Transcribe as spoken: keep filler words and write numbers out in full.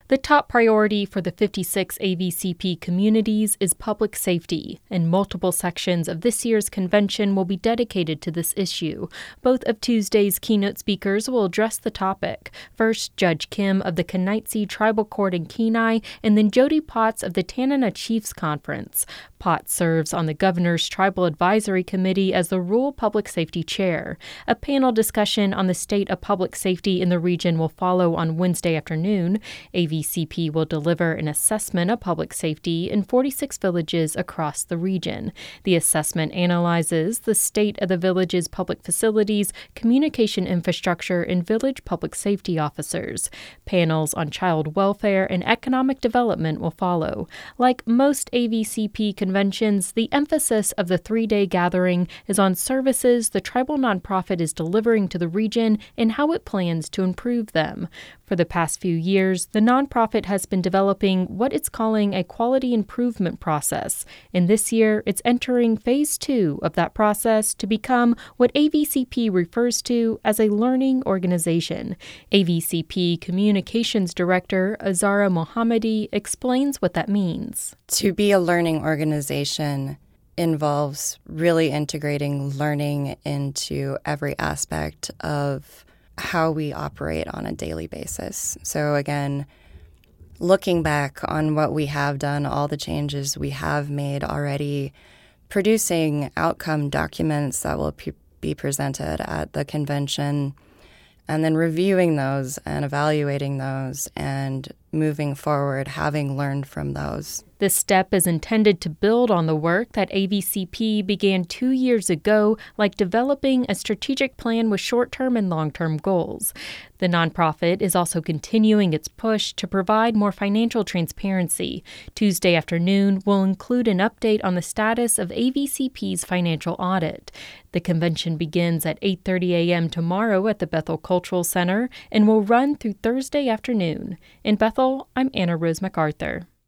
The top priority for the fifty-six A V C P communities is public safety, and multiple sections of this year's convention will be dedicated to this issue. Both of Tuesday's keynote speakers will address the topic. First, Judge Kim of the Kenaitze Tribal Court in Kenai, and then Jody Potts of the Tanana Chiefs Conference. Potts serves on the Governor's Tribal Advisory Committee as the Rural Public Safety Chair. A panel discussion on the state of public safety in the region will follow on Wednesday afternoon. A V C P will deliver an assessment of public safety in forty-six villages across the region. The assessment analyzes the state of the village's public facilities, communication infrastructure, and village public safety officers. Panels on child welfare and economic development will follow. Like most A V C P conventions, the emphasis of the three-day gathering is on services the tribal nonprofit is delivering to the region and how it plans to improve them. For the past few years, the nonprofit has been developing what it's calling a quality improvement process, and this year it's entering phase two of that process to become what A V C P refers to as a learning organization. A V C P Communications Director Azara Mohammadi explains what that means. To be a learning organization involves really integrating learning into every aspect of how we operate on a daily basis. So again, looking back on what we have done, all the changes we have made already, producing outcome documents that will p- be presented at the convention, and then reviewing those and evaluating those and moving forward, having learned from those. This step is intended to build on the work that A V C P began two years ago, like developing a strategic plan with short-term and long-term goals. The nonprofit is also continuing its push to provide more financial transparency. Tuesday afternoon will include an update on the status of A V C P's financial audit. The convention begins at eight thirty a.m. tomorrow at the Bethel Cultural Center and will run through Thursday afternoon. In Bethel, I'm Anna Rose MacArthur.